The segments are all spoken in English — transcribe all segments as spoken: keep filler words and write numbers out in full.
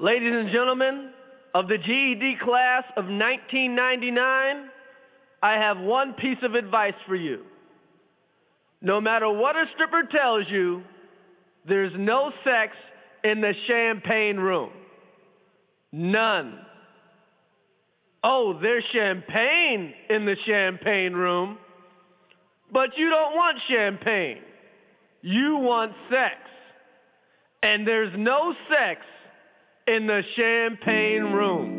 Ladies and gentlemen of the G E D class of nineteen ninety-nine, I have one piece of advice for you. No matter what a stripper tells you, there's no sex in the champagne room. None. Oh, there's champagne in the champagne room, but you don't want champagne. You want sex. And there's no sex in the champagne room.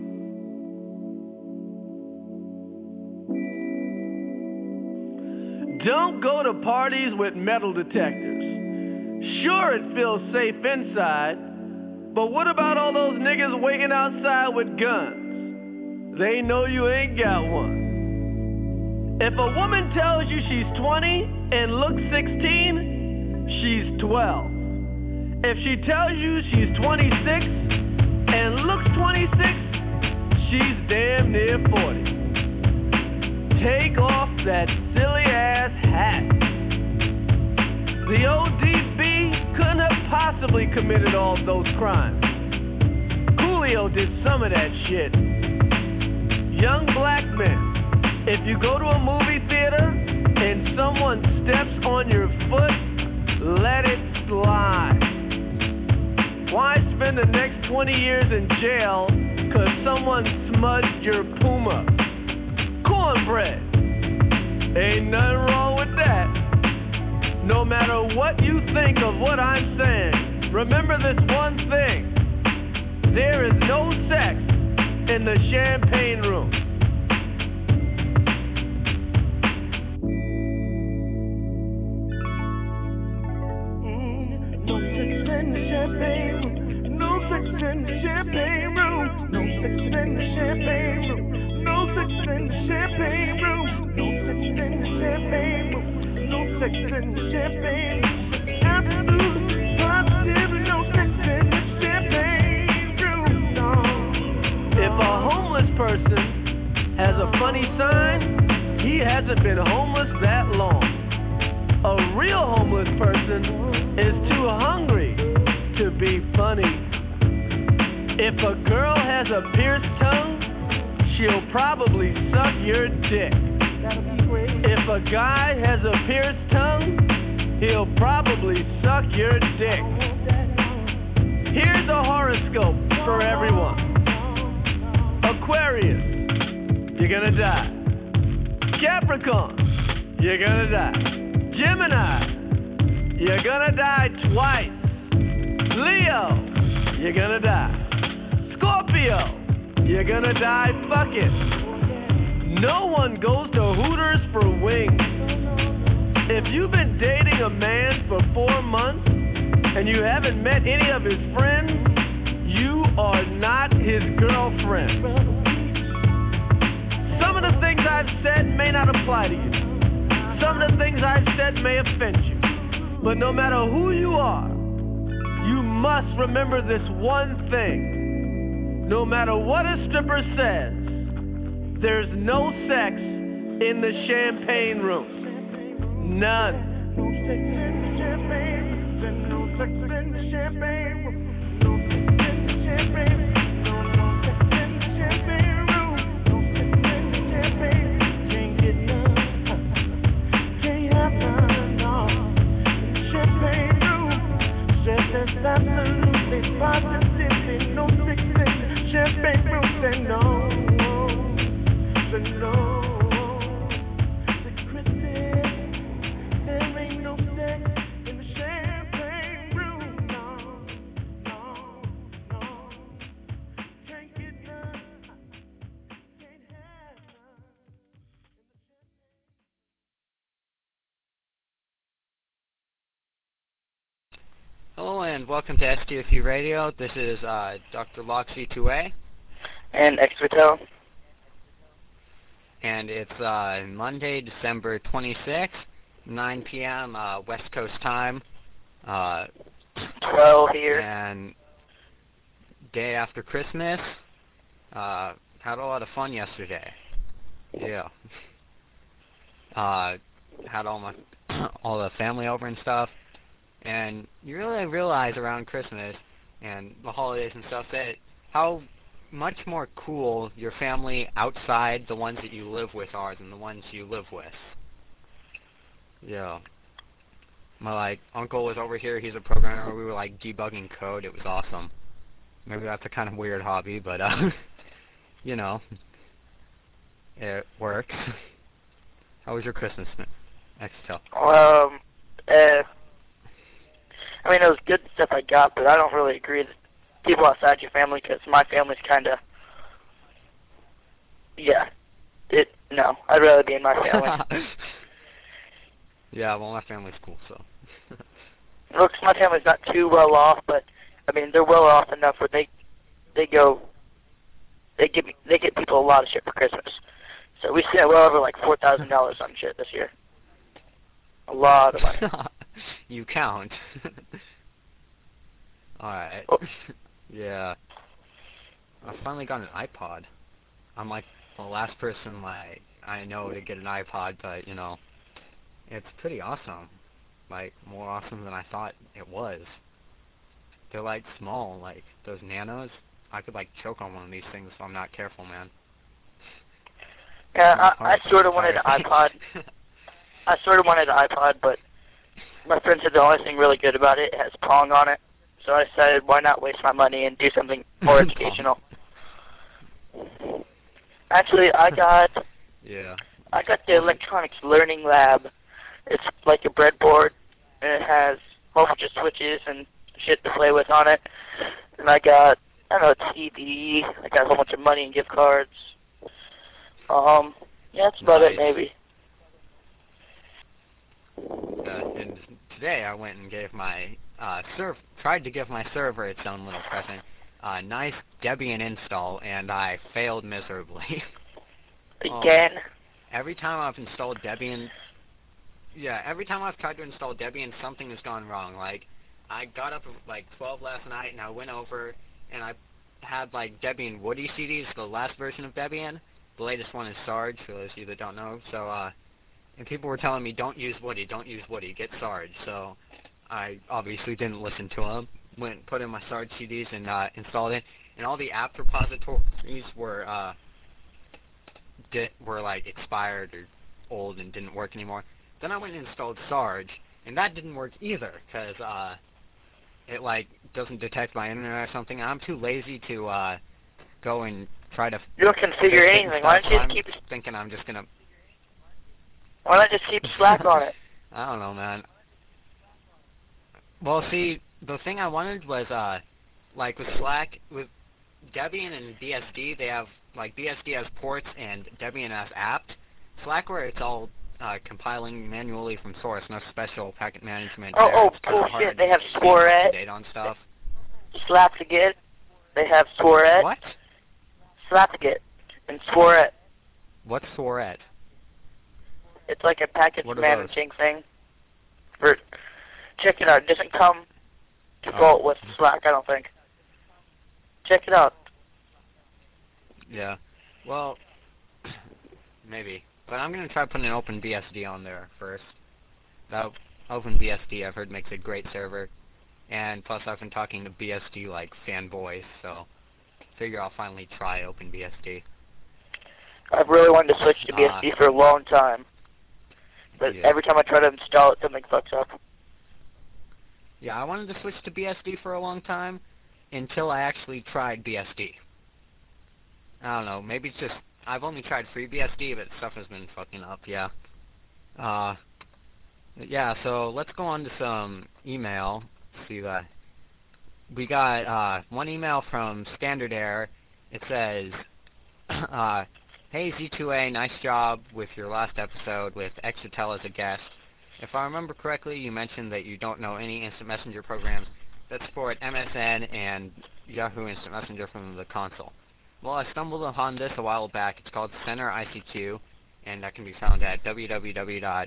Don't go to parties with metal detectors. Sure, it feels safe inside, but what about all those niggas waiting outside with guns? They know you ain't got one. If a woman tells you she's twenty and looks sixteen, she's twelve. If she tells you she's twenty-six and looks twenty-six, she's damn near forty. Take off that silly ass hat. The O D B couldn't have possibly committed all those crimes. Coolio did some of that shit. Young black men, if you go to a movie theater and someone steps on your foot, let it slide. Why spend the next twenty years in jail cause someone smudged your Puma? Cornbread. Ain't nothing wrong with that. No matter what you think of what I'm saying, remember this one thing. There is no sex in the champagne room. Mm, no sex in the champagne room. No sex in the champagne room. No sex in the champagne room. No sex in the champagne room. No sex in the champagne room. No sex in the champagne room. Absolute, positive, no sex in the champagne room. No. If a homeless person has a funny sign, he hasn't been homeless that long. A real homeless person is too hungry to be funny. If a girl has a pierced tongue, she'll probably suck your dick. If a guy has a pierced tongue, he'll probably suck your dick. Here's a horoscope for everyone. Aquarius, you're gonna die. Capricorn, you're gonna die. Gemini, you're gonna die twice. Leo, you're gonna die. Scorpio, you're gonna die fucking. No one goes to Hooters for wings. If you've been dating a man for four months and you haven't met any of his friends, you are not his girlfriend. Some of the things I've said may not apply to you. Some of the things I've said may offend you. But no matter who you are, you must remember this one thing. No matter what a stripper says, there's no sex in the champagne room. None. No sex in the champagne room. There's no sex in the champagne room. No sex in the champagne room. No, no sex in the champagne room. No sex in the champagne room. Can't get none. Can't have none, no. In the champagne room. Said there's absolutely positively no sex in the champagne room. Say no. Say no. Hello and welcome to S T F U Radio. This is uh, Doctor Loxy two A. And Expertel. And it's uh, Monday, December twenty-sixth, nine p m Uh, West Coast time. Uh, twelve here. And day after Christmas. Uh, had a lot of fun yesterday. Yeah. Uh, had all my all the family over and stuff. And you really realize around Christmas and the holidays and stuff, that how much more cool your family outside the ones that you live with are than the ones you live with. Yeah. My, like, uncle was over here, he's a programmer, we were, like, debugging code, it was awesome. Maybe that's a kind of weird hobby, but, uh, you know, it works. How was your Christmas, Extel? Um, uh, I mean, it was good stuff I got, but I don't really agree with people outside your family, because my family's kind of, yeah, it, no, I'd rather be in my family. Yeah, well, my family's cool, so. Looks, my family's not too well off, but, I mean, they're well off enough where they, they go, they give, they get people a lot of shit for Christmas. So we spent well over, like, four thousand dollars on shit this year. A lot of money. You count. Alright. Oh. Yeah. I finally got an iPod. I'm like the last person like I know to get an iPod, but you know, it's pretty awesome. Like more awesome than I thought it was. They're like small, like those nanos. I could like choke on one of these things if I'm not careful, man. Yeah, I, I sort of wanted an iPod. I sort of wanted an iPod, but my friend said the only thing really good about it, it has Pong on it. So I decided, why not waste my money and do something more educational. Actually, I got yeah. I got the Electronics Learning Lab. It's like a breadboard, and it has a whole bunch of switches and shit to play with on it. And I got, I don't know, a T V. I got a whole bunch of money and gift cards. Um, yeah, that's about nice. it, maybe. Uh, and today I went and gave my uh, serv tried to give my server its own little present, a uh, nice Debian install, and I failed miserably. Again? Um, every time I've installed Debian, yeah, every time I've tried to install Debian, something has gone wrong. Like, I got up at like twelve last night, and I went over, and I had like Debian Woody C Ds, the last version of Debian. The latest one is Sarge, for those of you that don't know. So, uh, and people were telling me, don't use Woody, don't use Woody, get Sarge. So I obviously didn't listen to them. Went and put in my Sarge C Ds and uh, installed it. And all the app repositories were uh, di were like expired or old and didn't work anymore. Then I went and installed Sarge, and that didn't work either because uh, it like doesn't detect my internet or something. I'm too lazy to uh, go and try to. You don't configure anything. Why don't you just I'm keep? Thinking I'm just gonna. Why not just keep Slack on it? I don't know, man. Well, see, the thing I wanted was, uh, like with Slack, with Debian and B S D, they have, like, B S D has ports and Debian has apt. Slackware, it's all uh, compiling manually from source, no special packet management. Oh, there. oh, It's kinda hard bullshit, they have to stay Swaret. up to date on stuff. Slaptiget. They have Swaret. What? Slaptiget and Swaret. What's Swaret? It's like a package What are managing thing. For check it out. It doesn't come default Oh. with Slack, I don't think. Check it out. Yeah. Well, maybe. But I'm going to try putting an OpenBSD on there first. That OpenBSD, I've heard, makes a great server. And plus, I've been talking to B S D like fanboys, so figure I'll finally try OpenBSD. I've really wanted to switch to B S D Uh, for a long time. But yeah. every time I try to install it, something fucks up. Yeah, I wanted to switch to B S D for a long time until I actually tried B S D. I don't know, maybe it's just, I've only tried free B S D, but stuff has been fucking up, yeah. Uh, yeah, so let's go on to some email. See that. We got uh, one email from Standard Air. It says, uh, hey Z two A, nice job with your last episode with Extratel as a guest. If I remember correctly, you mentioned that you don't know any instant messenger programs that support M S N and Yahoo Instant Messenger from the console. Well, I stumbled upon this a while back. It's called Center I C Q, and that can be found at w w w dot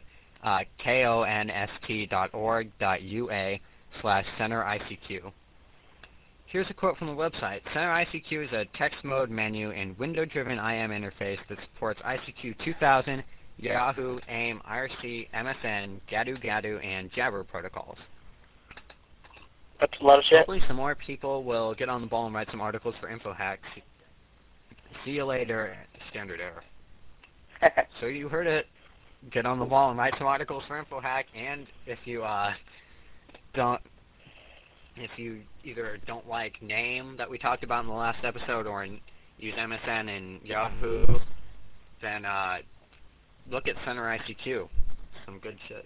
konst dot org dot u a slash Center I C Q. Here's a quote from the website. Center I C Q is a text mode menu and window-driven I M interface that supports I C Q two thousand, Yahoo, AIM, I R C, M S N, Gadu Gadu, and Jabber protocols. That's a lot of shit. Hopefully some more people will get on the ball and write some articles for InfoHack. See you later, Standard Error. So you heard it. Get on the ball and write some articles for InfoHack, and if you uh, don't, if you either don't like name that we talked about in the last episode or in, use M S N and Yahoo, then uh, look at Center I C Q. Some good shit.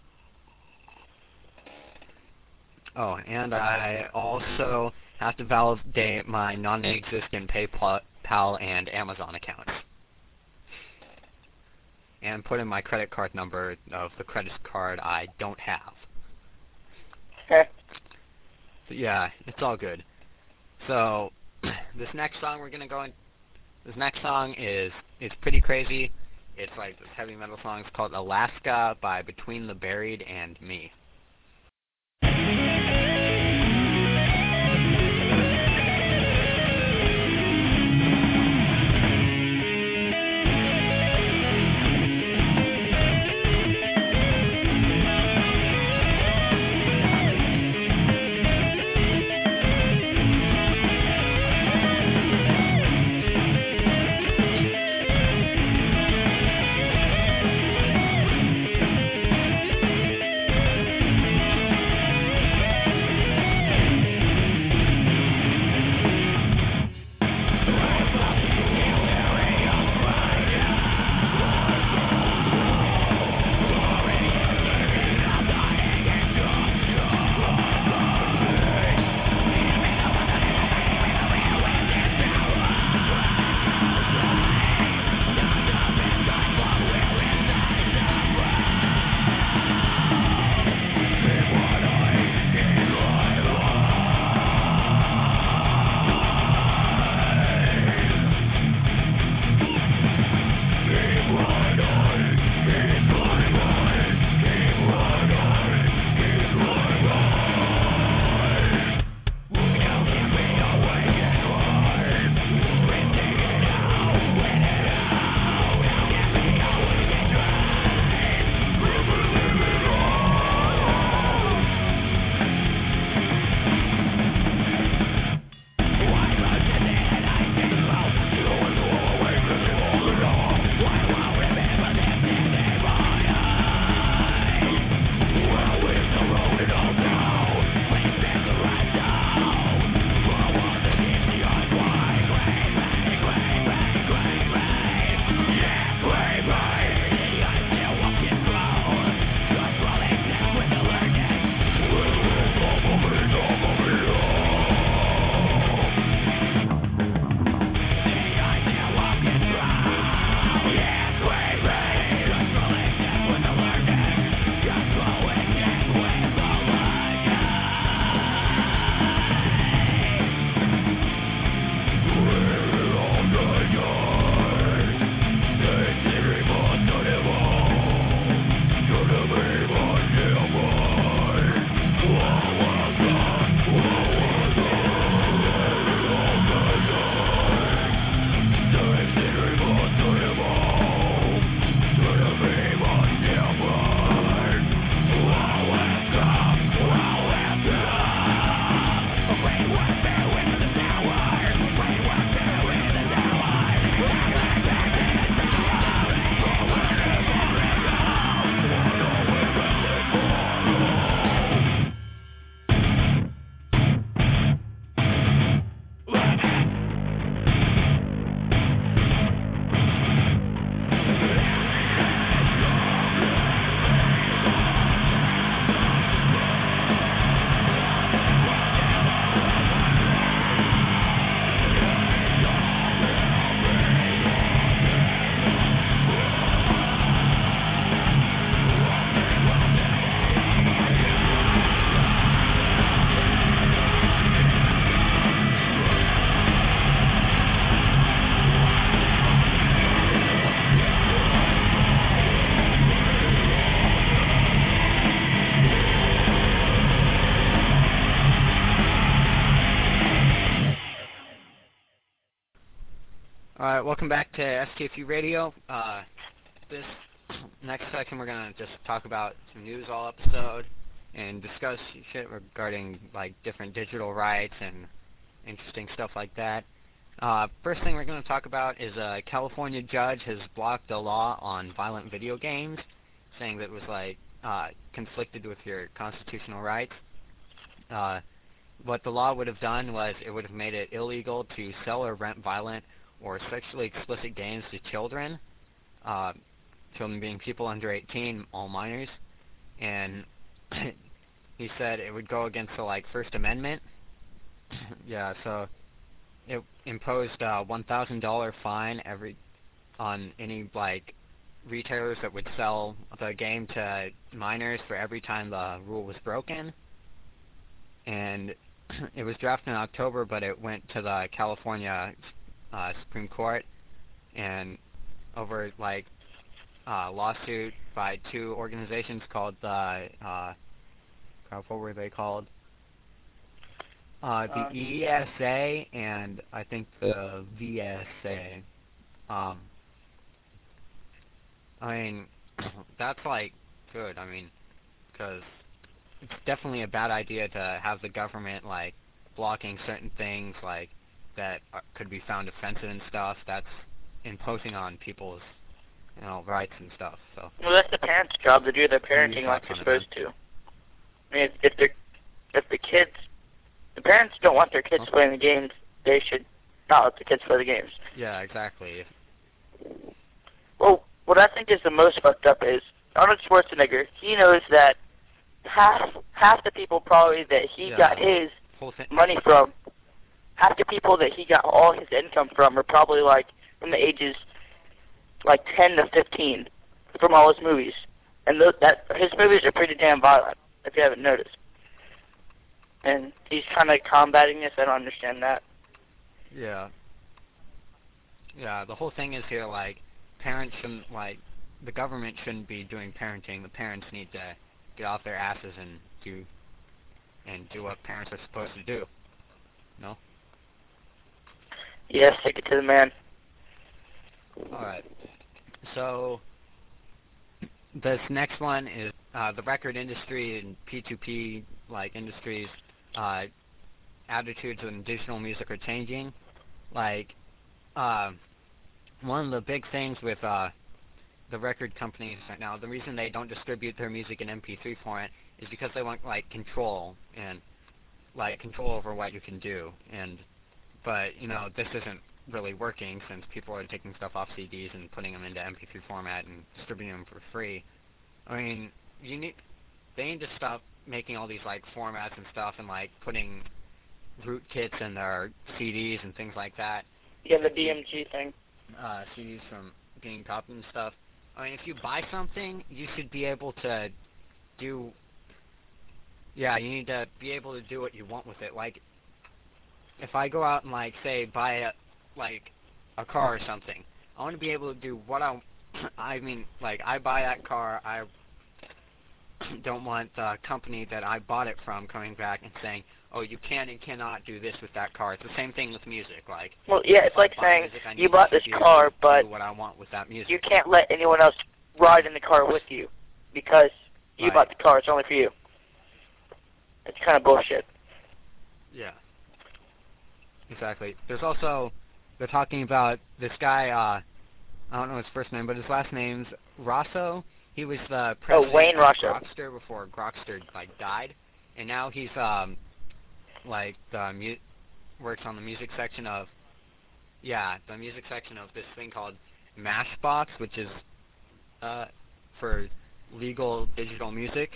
Oh, and I also have to validate my non-existent PayPal and Amazon accounts. And put in my credit card number of the credit card I don't have. Okay. But yeah, it's all good. So, this next song we're gonna go in. This next song is it's pretty crazy. It's like this heavy metal song. It's called Alaska by Between the Buried and Me. Alright, welcome back to S K F U Radio. Uh, this next section we're going to just talk about some news all episode. and discuss shit regarding like different digital rights and interesting stuff like that. Uh, first thing we're going to talk about is a California judge has blocked a law on violent video games, saying that it was like uh, conflicted with your constitutional rights. Uh, what the law would have done was it would have made it illegal to sell or rent violent or sexually explicit games to children, uh, children being people under eighteen, all minors, and he said it would go against the like First Amendment. Yeah, so it imposed a one thousand dollar fine every on any like retailers that would sell the game to minors for every time the rule was broken. And it was drafted in October, but it went to the California uh, Supreme Court, and over like a lawsuit by two organizations called the uh, what were they called? Uh, the Um, E S A and I think the V S A. Um, I mean, that's like good. I mean, because it's definitely a bad idea to have the government like blocking certain things like that are, could be found offensive and stuff. That's imposing on people's, you know, rights and stuff. So. Well, that's the parents' job to do their parenting like they're supposed to. I mean, if, if they're if the kids, the parents don't want their kids Okay. playing the games, they should not let the kids play the games. Yeah, exactly. Well, what I think is the most fucked up is Arnold Schwarzenegger. He knows that half half the people probably that he Yeah. got his Whole thing. money from, half the people that he got all his income from are probably like from the ages like ten to fifteen from all his movies, and th- that his movies are pretty damn violent if you haven't noticed. And he's kind of combating this. I don't understand that. Yeah. Yeah, the whole thing is here, like, parents shouldn't, like, the government shouldn't be doing parenting. The parents need to get off their asses and do, and do what parents are supposed to do. No? Yes, take it to the man. Alright. So, this next one is, uh, the record industry and P two P, like, industries, uh, attitudes in digital music are changing. Like, uh, one of the big things with uh, the record companies right now, the reason they don't distribute their music in M P three format is because they want like control and like control over what you can do. And but you know this isn't really working since people are taking stuff off C Ds and putting them into M P three format and distributing them for free. I mean, you need they need to stop making all these like formats and stuff and like putting rootkits in their C Ds and things like that. Yeah, the D M G thing. Uh, C Ds from getting copied and stuff. I mean, if you buy something, you should be able to do. Yeah, you need to be able to do what you want with it. Like, if I go out and like say buy a like a car or something, I want to be able to do what I. I mean, like I buy that car, I don't want the company that I bought it from coming back and saying, "Oh, you can and cannot do this with that car." It's the same thing with music. Like, Well, yeah, it's if I like buy saying music, I need you to bought this be able car, to but do what I want with that music. you can't let anyone else ride in the car with you because you Right. bought the car. It's only for you. It's kind of bullshit. Yeah. Exactly. There's also, they're talking about this guy, uh, I don't know his first name, but his last name's Rosso. He was the president Wayne of Rosso. Grokster before Grokster, like, died. And now he's, um, like, the mu- works on the music section of, yeah, the music section of this thing called Mashbox, which is, uh, for legal digital music.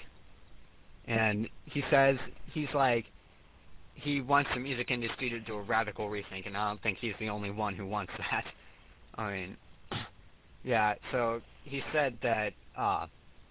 And he says, he's like, he wants the music industry to do a radical rethink, and I don't think he's the only one who wants that. I mean, yeah, so he said that uh,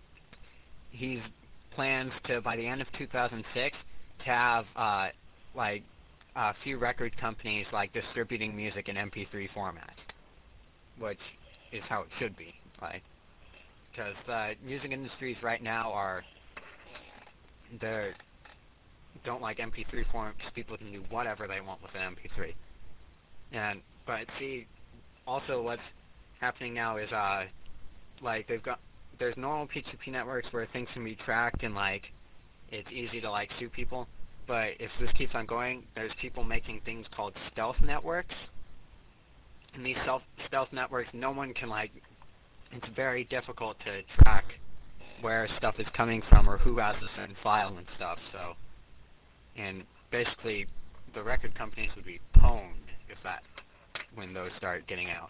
he plans to, by the end of two thousand six, to have, uh, like, a few record companies, like, distributing music in M P three format, which is how it should be, like, because the music industries right now are, they're, don't like M P three format because people can do whatever they want with an M P three. And but see, also what's happening now is uh, like they've got there's normal P two P networks where things can be tracked and like it's easy to like sue people. But if this keeps on going, there's people making things called stealth networks. And these self stealth networks, no one can like. It's very difficult to track where stuff is coming from or who has a certain file and stuff. So, and basically, the record companies would be pwned if that when those start getting out.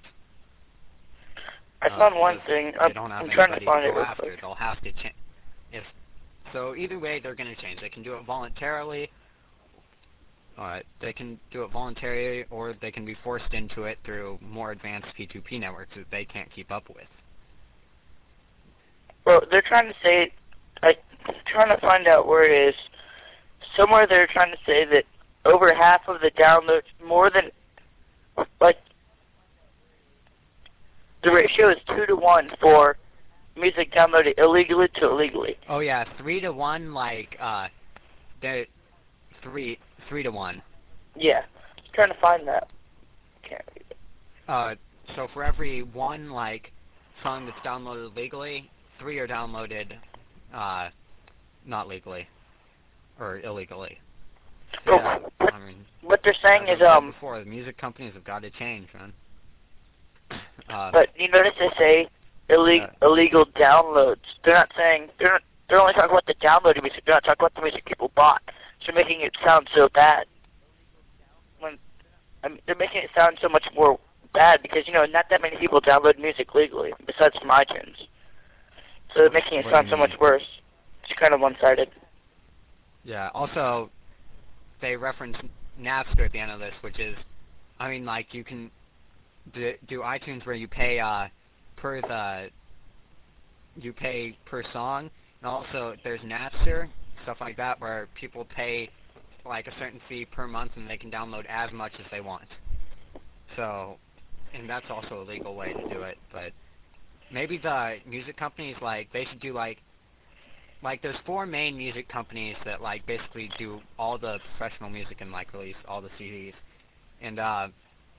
I uh, found one thing. They I'm, don't have I'm trying anybody to find to it go real after. quick. They'll have to change. If so, either way, they're going to change. They can do it voluntarily. Uh, they can do it voluntarily, or they can be forced into it through more advanced P two P networks that they can't keep up with. Well, they're trying to say, like, trying to find out where it is. Somewhere they're trying to say that over half of the downloads, more than, like, the ratio is two to one for music downloaded illegally to illegally. Oh yeah, three to one, like uh, the three three to one. Yeah, trying to find that. Can't read it. Uh, so for every one like song that's downloaded legally, three are downloaded, uh, not legally or illegally. So, Oh, yeah, what, I mean, what they're saying as is, I've said um, before, the music companies have got to change, man. Uh, but you notice they say illegal Yeah. illegal downloads. They're not saying they're not, they're only talking about the downloaded music. They're not talking about the music people bought. So making it sound so bad. When I mean, they're making it sound so much more bad because you know not that many people download music legally besides from iTunes. So they're making it What do sound you so mean? much worse. It's kind of one-sided. Yeah. Also, they reference Napster at the end of this, which is, I mean, like you can do, do iTunes where you pay uh, per the you pay per song, and also there's Napster, stuff like that, where people pay like a certain fee per month and they can download as much as they want. So, and that's also a legal way to do it. But maybe the music companies, like they should do like like there's four main music companies that like basically do all the professional music and like release all the C Ds, and uh,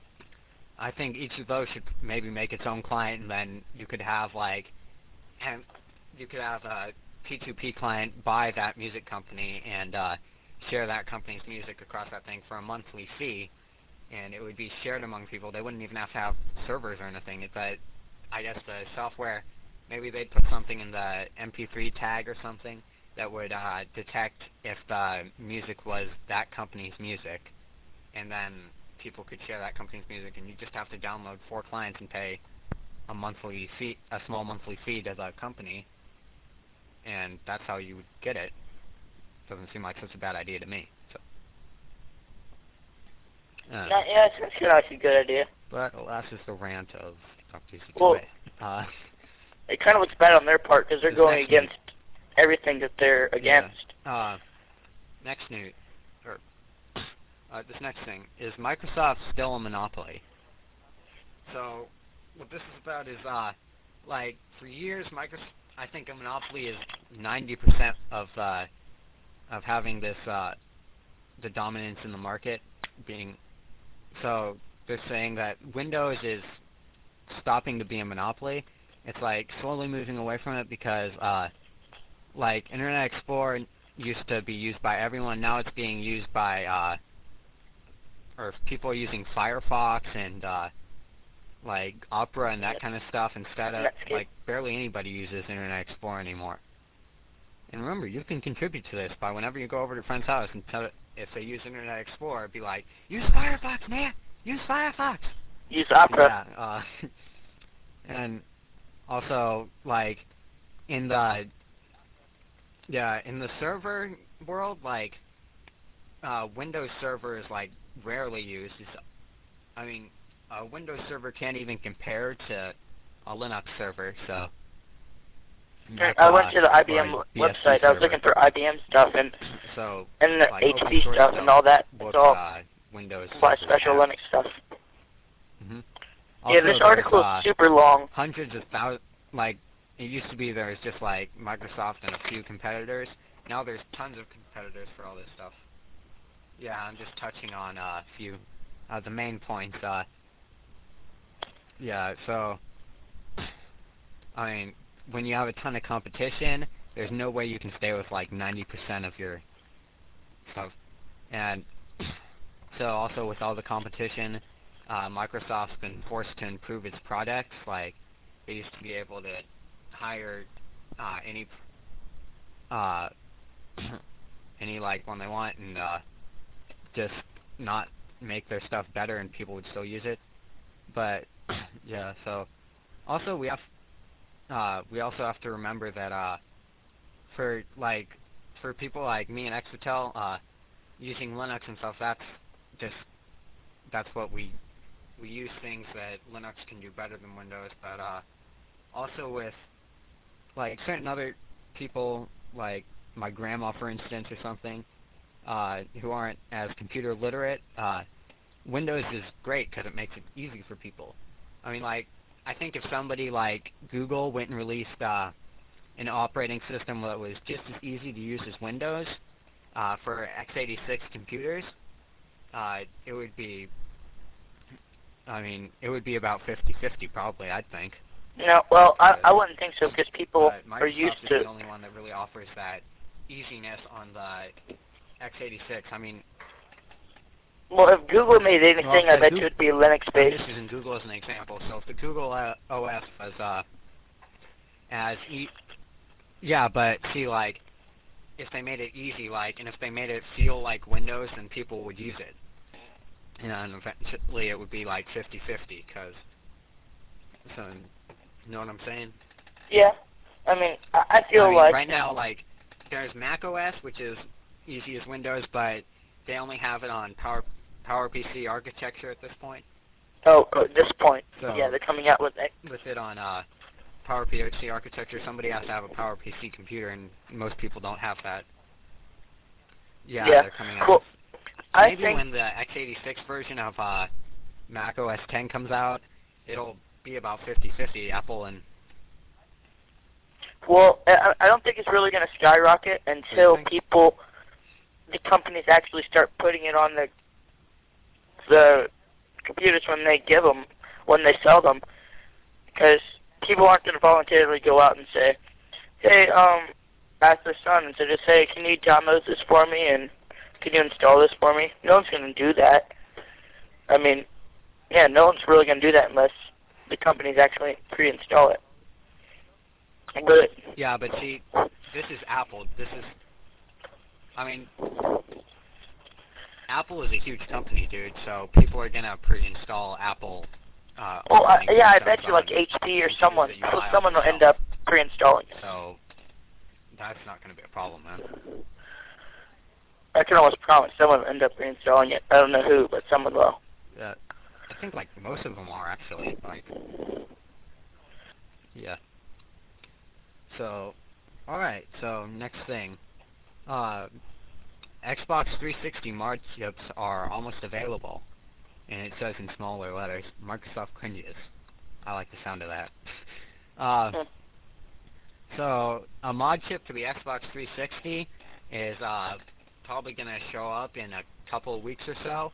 I think each of those should maybe make its own client, and then you could have like, and you could have a P two P client buy that music company and uh, share that company's music across that thing for a monthly fee, and it would be shared among people. They wouldn't even have to have servers or anything. It's a, I guess the software, maybe they'd put something in the M P three tag or something that would uh, detect if the music was that company's music, and then people could share that company's music, and you just have to download four clients and pay a monthly fee, a small monthly fee to the company, and that's how you would get it. Doesn't seem like such a bad idea to me. So, uh, Not, yeah, it's, it's actually a good idea. but alas, is the rant of Doctor C T Well, A. Uh, It kind of looks bad on their part because they're This going next against everything that they're against. Uh, next news, or uh, this next thing is Microsoft still a monopoly. So what this is about is uh, like for years, Microsoft. I think a monopoly is ninety percent of uh, of having this uh, the dominance in the market being. So they're saying that Windows is stopping to be a monopoly. It's like slowly moving away from it because uh, like Internet Explorer used to be used by everyone. Now it's being used by uh, or people are using Firefox and uh, like Opera and that kind of stuff instead of Netscape. like barely anybody uses Internet Explorer anymore. And remember, you can contribute to this by whenever you go over to a friend's house and tell it if they use Internet Explorer, be like, use Firefox, man, use Firefox. Use Opera. Yeah, uh, and also like in the yeah in the server world, like uh, Windows Server is like rarely used. It's, I mean, a Windows Server can't even compare to a Linux server. So that's, I went uh, to the I B M or a B S D website. I was server. looking for I B M stuff and So and the like H open P source stuff and all that. Book, It's all uh, Windows by servers special have. Linux stuff. Mm-hmm. Yeah, this article uh, is super long. hundreds of thousands, like, it used to be there was just, like, Microsoft and a few competitors. Now there's tons of competitors for all this stuff. Yeah, I'm just touching on uh, a few, uh, the main points. Uh, yeah, so, I mean, when you have a ton of competition, there's no way you can stay with like ninety percent of your stuff. And so also with all the competition, uh, Microsoft's been forced to improve its products. Like they used to be able to hire uh, any uh, any like one they want and uh, just not make their stuff better, and people would still use it. But yeah, so also we have uh, we also have to remember that uh, for like for people like me and Exotel, uh, using Linux and stuff, that's just that's what we we use things that Linux can do better than Windows. But uh, also with like certain other people, like my grandma, for instance, or something, uh, who aren't as computer literate, uh, Windows is great because it makes it easy for people. I mean, like, I think if somebody like Google went and released uh, an operating system that was just as easy to use as Windows uh, for x eighty-six computers, uh, it would be, I mean, it would be about fifty fifty probably, I'd think. No, well, I, I wouldn't think so because people But are Microsoft used is to. the only one that really offers that easiness on the x eighty-six. I mean, Well, if Google made anything, Well, I the bet Goo- you it'd be I'm Linux-based. just using Google as an example. So if the Google uh, O S was uh, as e- yeah, but see, like, if they made it easy, like, and if they made it feel like Windows, then people would use it. You know, and eventually it would be like fifty fifty, because, so, you know what I'm saying? Yeah, I mean, I, I feel I mean, like right now, like, there's Mac O S, which is easy as Windows, but they only have it on Power PowerPC architecture at this point. oh, at this point, So, yeah, they're coming out with it. with it on uh, PowerPC architecture, somebody has to have a PowerPC computer, and most people don't have that. Yeah, Yeah, they're coming out. well, with, I maybe think when the x eighty-six version of uh, Mac O S ten comes out, it'll be about fifty fifty, Apple and... Well, I, I don't think it's really going to skyrocket until think? people, the companies actually start putting it on the the computers when they give them, when they sell them, because people aren't going to voluntarily go out and say, hey, um, ask their son and so just say, can you download this for me and can you install this for me? No one's going to do that. I mean, yeah, no one's really going to do that unless the companies actually pre-install it. But Yeah, but see, this is Apple. This is... I mean... Apple is a huge company, dude, so people are going to pre-install Apple... Uh, well, I, operating yeah, I systems bet you like on H P or computers someone, that you buy off someone the will end shelf. up pre-installing it. So, that's not going to be a problem, man. I can almost promise someone will end up reinstalling it. I don't know who, but someone will. Yeah, I think, like, most of them are, actually. Like, yeah. So, alright, so, next thing. Uh, Xbox three sixty mod chips are almost available. And it says in smaller letters, Microsoft cringes. I like the sound of that. uh, so, a mod chip to the Xbox three sixty is uh, probably going to show up in a couple of weeks or so.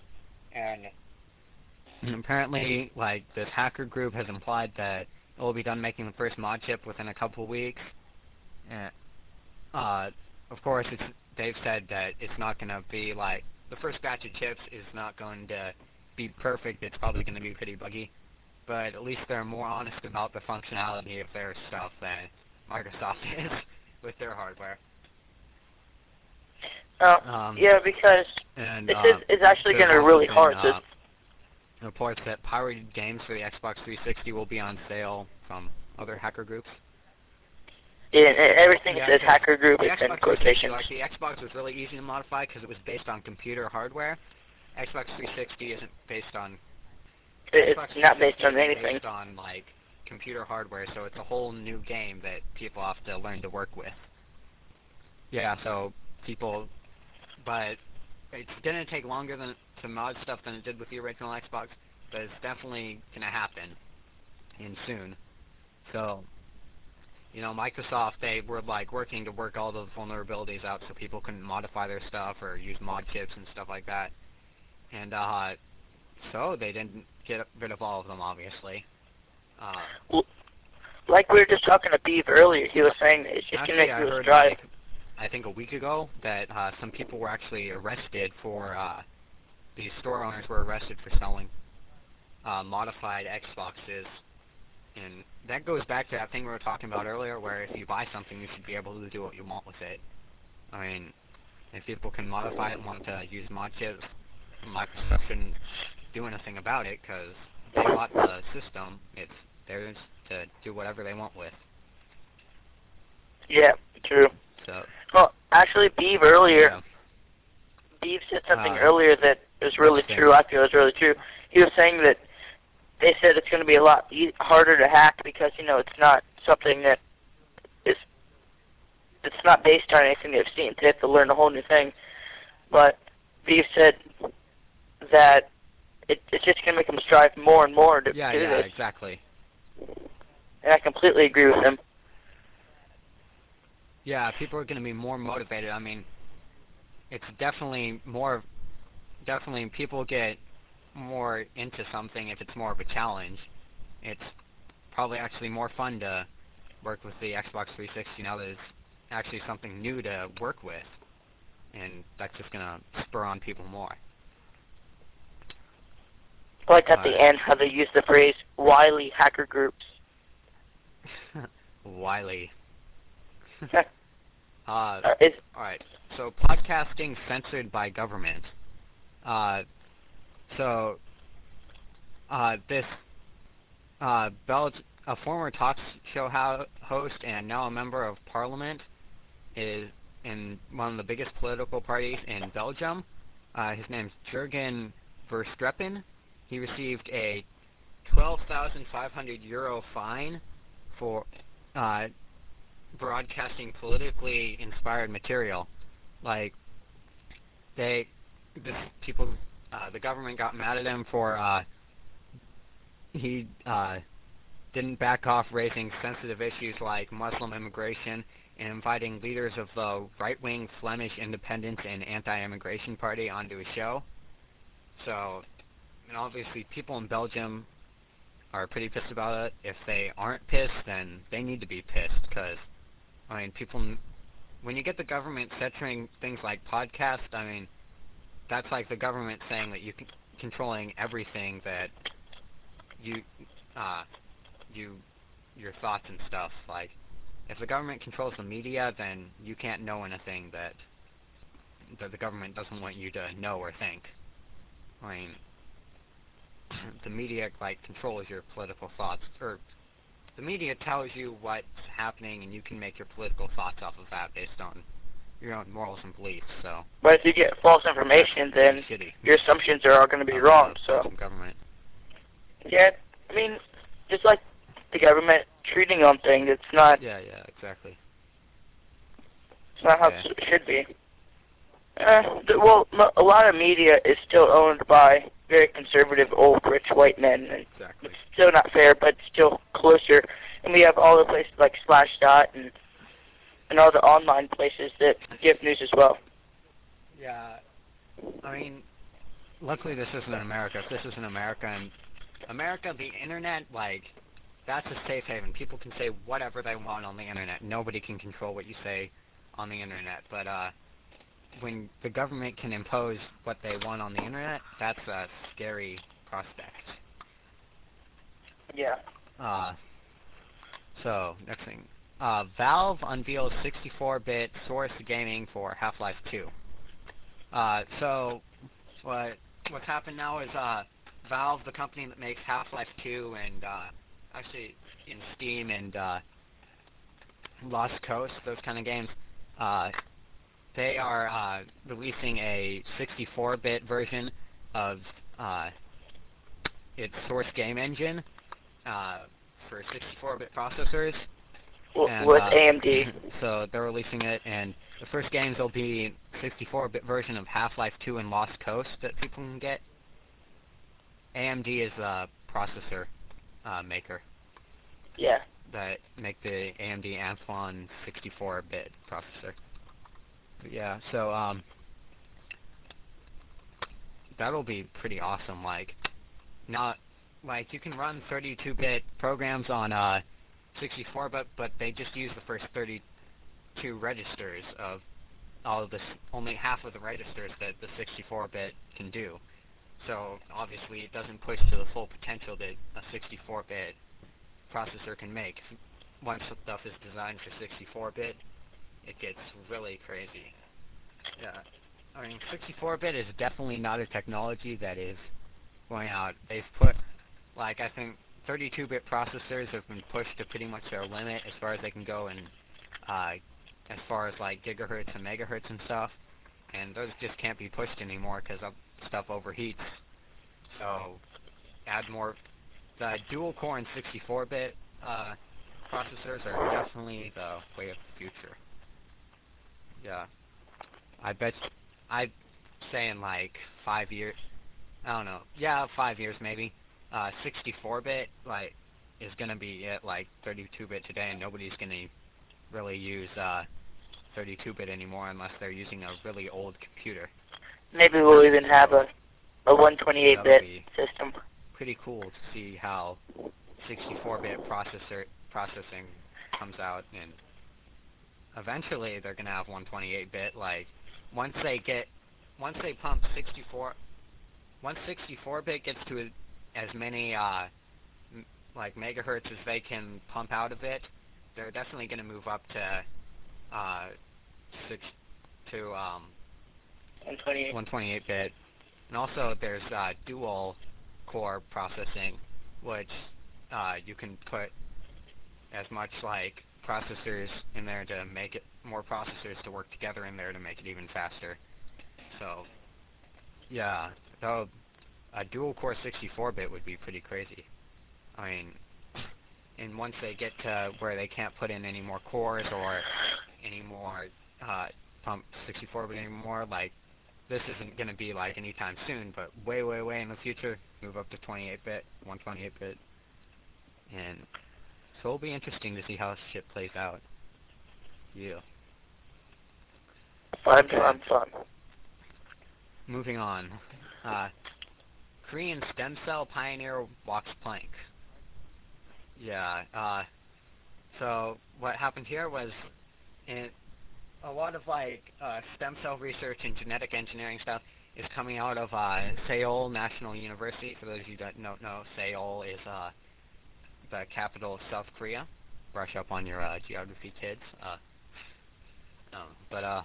And apparently, like, this hacker group has implied that it will be done making the first mod chip within a couple of weeks. And, uh, of course, it's, they've said that it's not going to be, like, the first batch of chips is not going to be perfect. It's probably going to be pretty buggy, but at least they're more honest about the functionality of their stuff than Microsoft is with their hardware. Uh, Um, yeah, because and this uh, is it's actually there's going to be also really been, hard. Uh, to, reports that pirated games for the Xbox three sixty will be on sale from other hacker groups. yeah, and everything Yeah, says because hacker group the is in Xbox three sixty, quotations. like the Xbox was really easy to modify because it was based on computer hardware. Xbox three sixty isn't based on It- Xbox It's not based 360 on is anything. based on like computer hardware, so it's a whole new game that people have to learn to work with. Yeah, so people, but it's gonna take longer than to mod stuff than it did with the original Xbox, but it's definitely gonna happen, and soon. So, you know, Microsoft, they were like working to work all the vulnerabilities out so people couldn't modify their stuff or use mod chips and stuff like that. And uh, so they didn't get rid of all of them, obviously. Uh, Well, like we were just talking to Beeve earlier, he was saying that it's just Actually, going to I make you heard, strive. like, I think a week ago that uh, some people were actually arrested for, uh, the store owners were arrested for selling uh, modified Xboxes. And that goes back to that thing we were talking about earlier, where if you buy something, you should be able to do what you want with it. I mean, if people can modify it and want to use mod kits, Microsoft shouldn't do anything about it, because they bought the system. It's theirs to do whatever they want with. Yeah, true. So, Well, actually, Beeve earlier, yeah. Beeve said something Uh, earlier that is really interesting. true. I feel is really true. He was saying that they said it's going to be a lot e- harder to hack because, you know, it's not something that is, it's not based on anything they've seen. They have to learn a whole new thing. But Beeve said that it, it's just going to make them strive more and more to Yeah, do yeah, this. exactly. And I completely agree with him. Yeah, people are going to be more motivated. I mean, it's definitely more, definitely people get more into something if it's more of a challenge. It's probably actually more fun to work with the Xbox three sixty now that it's actually something new to work with. And that's just going to spur on people more. I like at Uh, the end how they use the phrase wily hacker groups. Wiley. uh, uh, it's, Alright, so podcasting censored by government. Uh, so, uh, this, uh, Bel- a former talk show ho- host and now a member of parliament is in one of the biggest political parties in Belgium. Uh, his name's Jurgen Verstrepen. He received a twelve thousand five hundred euro fine for, uh, broadcasting politically inspired material. Like, they, this people, uh, the government got mad at him for, uh, he, uh, didn't back off raising sensitive issues like Muslim immigration and inviting leaders of the right-wing Flemish Independence and Anti-Immigration Party onto his show. So, and obviously people in Belgium are pretty pissed about it. If they aren't pissed, then they need to be pissed, because, I mean, people, when you get the government censoring things like podcasts, I mean, that's like the government saying that you can, controlling everything that you, uh, you, your thoughts and stuff. Like, if the government controls the media, then you can't know anything that, that the government doesn't want you to know or think. I mean, the media, like, controls your political thoughts, or the media tells you what's happening, and you can make your political thoughts off of that based on your own morals and beliefs. So, but if you get false information, then it's shitty. your assumptions are all going to be Of wrong. the So, Belgian government. yeah, I mean, just like the government treating on things, it's not, Yeah, yeah, exactly. it's not how Okay. it should be. Uh, the, well, m- a lot of media is still owned by very conservative, old, rich white men, and Exactly. it's still not fair, but still closer. And we have all the places like Slashdot and and all the online places that give news as well. Yeah, I mean, luckily this isn't in America. If this is in America, and America, the internet, like, that's a safe haven. People can say whatever they want on the internet. Nobody can control what you say on the internet. But uh, when the government can impose what they want on the internet, that's a scary prospect. Yeah. Uh, so, next thing. Uh, Valve unveils sixty-four bit Source gaming for Half-Life two. Uh, so, what what's happened now is uh, Valve, the company that makes Half-Life two and uh, actually in Steam and uh, Lost Coast, those kind of games, uh, they are uh, releasing a sixty-four bit version of uh, its Source game engine uh, for sixty-four bit processors. W- And, with uh, A M D. So they're releasing it, and the first games will be sixty-four bit version of Half-Life two and Lost Coast that people can get. A M D is a processor uh, maker Yeah. that make the A M D Athlon sixty-four bit processor. But yeah, so um, that'll be pretty awesome. Like, not like you can run thirty-two bit programs on uh, sixty-four bit, but they just use the first thirty-two registers of all of this, only half of the registers that the sixty-four bit can do. So obviously it doesn't push to the full potential that a sixty-four bit processor can make. Once stuff is designed for sixty-four bit, it gets really crazy. Yeah, I mean, sixty-four bit is definitely not a technology that is going out. They've put, like, I think thirty-two bit processors have been pushed to pretty much their limit as far as they can go, and uh, as far as like gigahertz and megahertz and stuff, and those just can't be pushed anymore because stuff overheats. So add more. The dual core and sixty-four bit uh, processors are definitely the way of the future. Yeah, I bet. I'd say in like five years. I don't know. Yeah, five years maybe. Uh, sixty-four bit like is gonna be it like thirty-two bit today, and nobody's gonna really use uh, thirty-two bit anymore unless they're using a really old computer. Maybe we'll even have a a one twenty-eight bit system. Pretty cool to see how sixty-four bit processor processing comes out, and eventually they're gonna have one twenty-eight bit. Like once they get, once they pump sixty-four, once sixty-four bit gets to a, as many uh, m like megahertz as they can pump out of it, they're definitely gonna move up to uh, six to um, one twenty-eight bit. And also there's uh, dual core processing, which uh, you can put as much like processors in there to make it more processors to work together in there to make it even faster. So yeah, though a dual core sixty-four bit would be pretty crazy. I mean, and once they get to where they can't put in any more cores or any more uh, pump sixty-four bit anymore, like this isn't going to be like anytime soon, but way, way, way in the future, move up to twenty-eight bit, one twenty-eight bit, and so it'll be interesting to see how this shit plays out. Yeah. Fun, fun, fun. Moving on. Uh, Korean stem cell pioneer walks plank. Yeah. Uh, so what happened here was, in a lot of like uh, stem cell research and genetic engineering stuff is coming out of uh, Seoul National University. For those of you that don't know, Seoul is uh, the capital of South Korea. Brush up on your uh, geography, kids. Uh, um, but uh,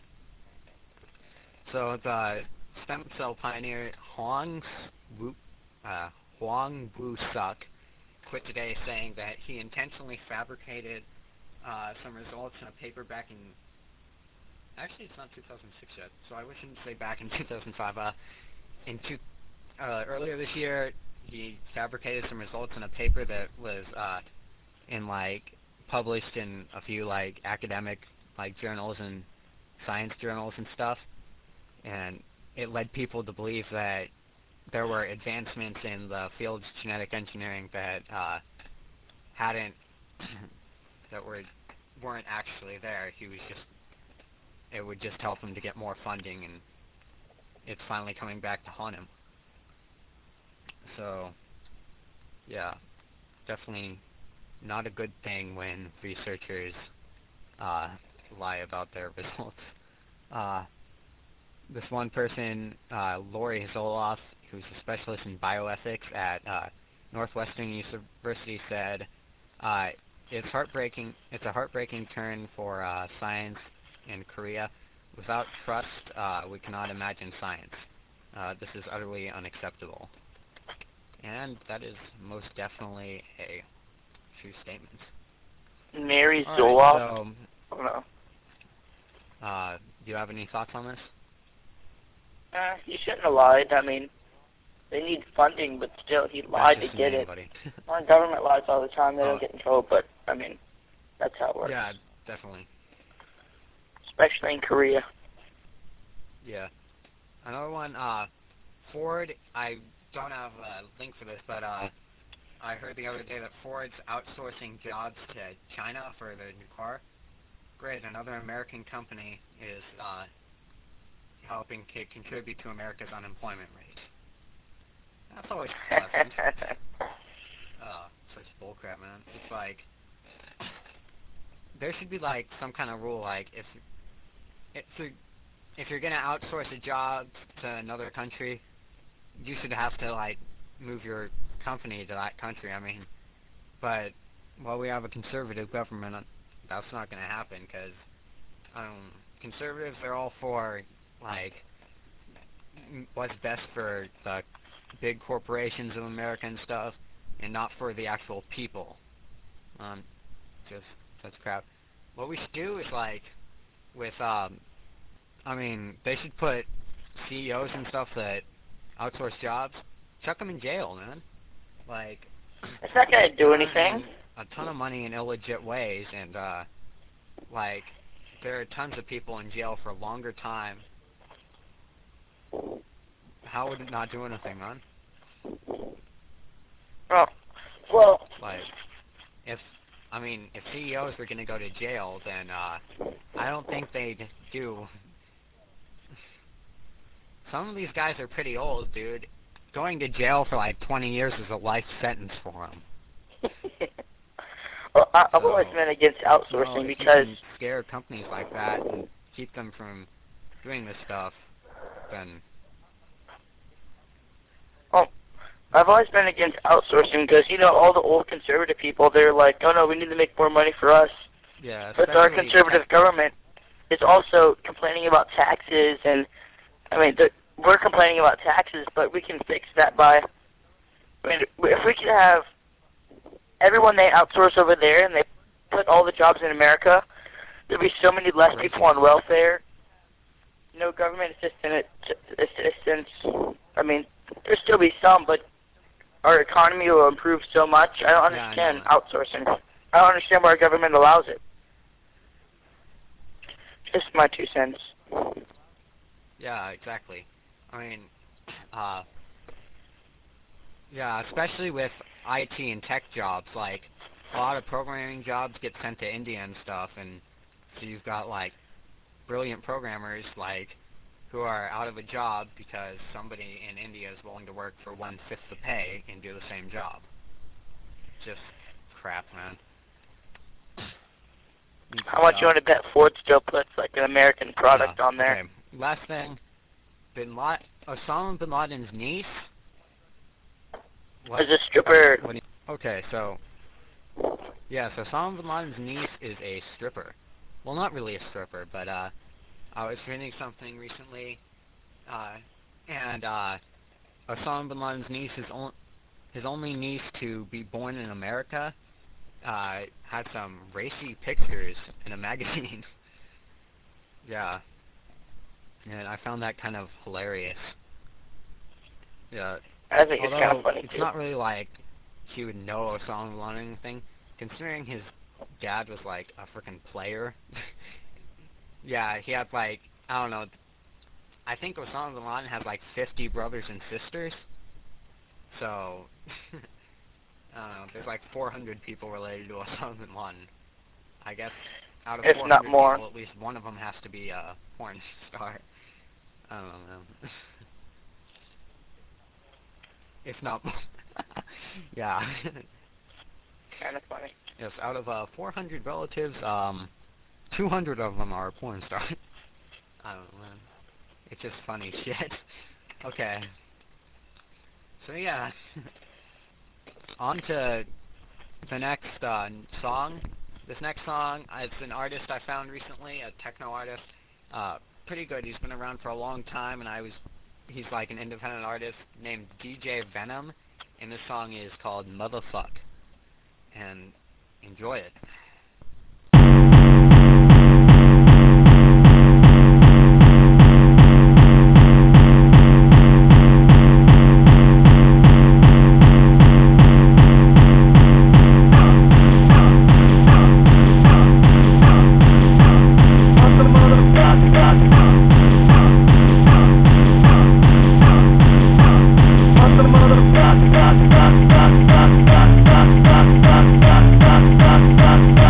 so the stem cell pioneer Hwang Woo, uh, Hwang Woo-suk quit today, saying that he intentionally fabricated uh, some results in a paper back in. Actually, it's not two thousand six yet, so I shouldn't say back in two thousand five. Uh, in two, uh, earlier this year, he fabricated some results in a paper that was uh, in like published in a few like academic like journals and science journals and stuff, and it led people to believe that there were advancements in the field of genetic engineering that uh, hadn't that were weren't actually there. He was just It would just help him to get more funding, and it's finally coming back to haunt him. So, yeah, definitely not a good thing when researchers uh, lie about their results. Uh, this one person, uh, Lori Zoloff, who's a specialist in bioethics at uh, Northwestern University, said, uh, "It's heartbreaking. It's a heartbreaking turn for uh, science in Korea. Without trust, uh, we cannot imagine science. Uh, this is utterly unacceptable." And that is most definitely a true statement. Mary All Zoloff? right, so, Oh, no. uh, do you have any thoughts on this? Uh, he shouldn't have lied. I mean, they need funding, but still, he lied to get it. Well, government lies all the time. They Oh. don't get in trouble, but, I mean, that's how it works. Yeah, definitely. Especially in Korea. Yeah. Another one, uh, Ford, I don't have a link for this, but uh, I heard the other day that Ford's outsourcing jobs to China for their new car. Great, another American company is uh, helping to contribute to America's unemployment rate. That's always pleasant. Oh, such bullcrap, man. It's like, there should be like some kind of rule, like if if you're, if you're gonna outsource a job to another country, you should have to like move your company to that country. I mean, but while we have a conservative government, that's not gonna happen because um, conservatives are all for like what's best for the big corporations of America and stuff, and not for the actual people. Um, just that's crap. What we should do is like with um, I mean, they should put C E Os and stuff that outsource jobs, chuck them in jail, man. Like, it's not gonna do anything. A ton of money in illegit ways, and uh, like, there are tons of people in jail for a longer time. How would it not do anything, man? Oh, well, like, if I mean, if C E Os were gonna go to jail, then uh, I don't think they'd do. Some of these guys are pretty old, dude. Going to jail for like twenty years is a life sentence for them. Well, I, I've So, always been against outsourcing well, if you because can scare companies like that and keep them from doing this stuff, then oh, I've always been against outsourcing because you know all the old conservative people, they're like, oh no, we need to make more money for us. yeah. But our especially conservative tech- government is also complaining about taxes, and I mean, the, we're complaining about taxes, but we can fix that by, I mean, if we could have everyone they outsource over there and they put all the jobs in America, there'd be so many less people on welfare. No government assistance. Assistance. I mean, there'll still be some, but our economy will improve so much. I don't Yeah, I understand know. outsourcing. I don't understand why our government allows it. Just my two cents. Yeah, exactly. I mean, uh, yeah, especially with I T and tech jobs, like, a lot of programming jobs get sent to India and stuff, and so you've got, like, brilliant programmers, like, who are out of a job because somebody in India is willing to work for one-fifth the pay and do the same job. Just crap, man. How much you want to bet Ford still puts, like, an American product Yeah, on there? Okay. Last thing, Bin Laden, Osama Bin Laden's niece. What? As a stripper. What do you, okay, so yeah, so Osama Bin Laden's niece is a stripper. Well, not really a stripper, but uh, I was reading something recently, uh, and uh, Osama Bin Laden's niece is on, his only niece to be born in America. Uh, had some racy pictures in a magazine. Yeah. And I found that kind of hilarious. Yeah. I think it's Although kind of funny, it's too. not really like he would know Osama bin Laden or anything, considering his dad was like a freaking player. Yeah, he had like, I don't know, I think Osama bin Laden has like fifty brothers and sisters. So, I don't know, there's like four hundred people related to Osama bin Laden. I guess out of If four not hundred more. people, at least one of them has to be a porn star. I don't know. If not more. Yeah. Kind of funny. Yes, out of uh, four hundred relatives, um, two hundred of them are porn stars. I don't know, man. It's just funny shit. Okay. So yeah. On to the next uh, song. This next song, uh, it's an artist I found recently, a techno artist. Uh, pretty good. He's been around for a long time, and I was, he's like an independent artist named D J Venom, and this song is called Motherfuck. And enjoy it. Fuck, fuck, fuck, fuck, fuck, fuck, fuck, fuck, fuck, fuck, fuck, fuck, fuck, fuck, fuck,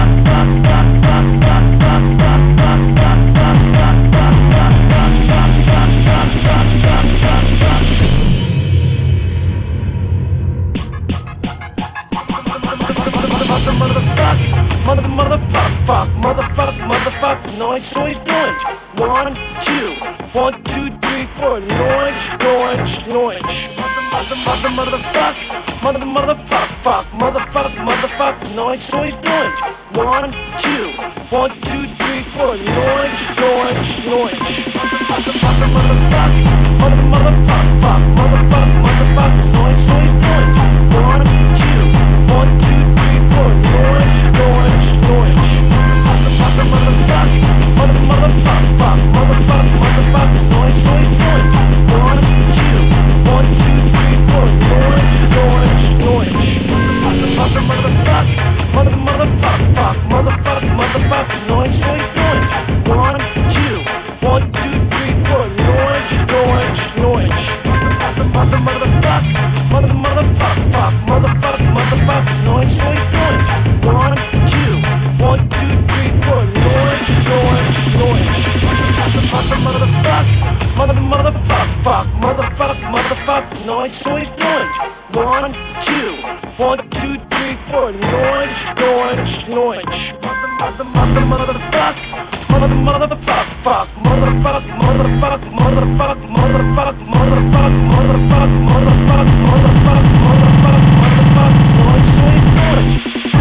motherfuck, mother, motherfuck, fuck, motherfuck, motherfuck, noise, noise, noise. One, two, one, two, three, four, noise, noise, noise. Mother, mother, motherfuck, mother, motherfuck, fuck, motherfuck, motherfuck, noise, noise, noise. One, two, one, two, three, four, noise, noise, noise. Mother, mother, motherfuck, mother, motherfuck, fuck, motherfuck, motherfuck, noise, noise, noise. One, two, one, two, three, four, noise, noise, noise. Mother, mother, motherfuck, mother, motherfuck, fuck, motherfuck, motherfuck, noise, noise, noise. One, two, one, two, three, four, noise, noise, noise. Mother, mother, motherfuck, mother, motherfuck, fuck, motherfuck, motherfuck, noise, noise, noise. One, two, one, two, three, four, noise, noise, noise. Mother, mother, motherfuck, mother, motherfuck, fuck, motherfuck, motherfuck, noise, noise, noise. One, two, one, two, three, four, noise, noise, noise. Mother, mother, motherfuck, mother, motherfuck, fuck, motherfuck, motherfuck, noise, noise, noise. One, two, one, two, three, four, noise, noise, noise. Mother, mother, mother, motherfuck, mother, motherfuck, fuck, motherfuck, motherfuck, motherfuck, motherfuck, motherfuck, motherfuck, motherfuck, motherfuck, motherfuck, motherfuck, noise, noise, noise.